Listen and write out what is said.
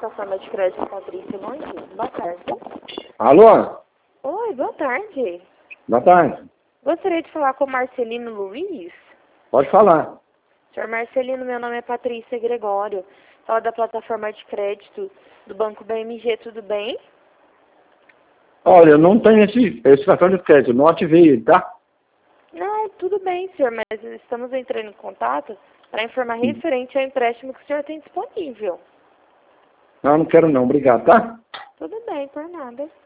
plataforma de crédito Patrícia Monte. Boa tarde. Alô? Oi, boa tarde. Boa tarde. Gostaria de falar com o Marcelino Luiz. Pode falar. Senhor Marcelino, meu nome é Patrícia Gregório. Fala da plataforma de crédito do Banco BMG, tudo bem? Olha, eu não tenho esse cartão de crédito, não ativei ele, tá? Não, tudo bem, senhor, mas estamos entrando em contato para informar referente ao empréstimo que o senhor tem disponível. Não quero não, obrigado, tá? Tudo bem, por nada.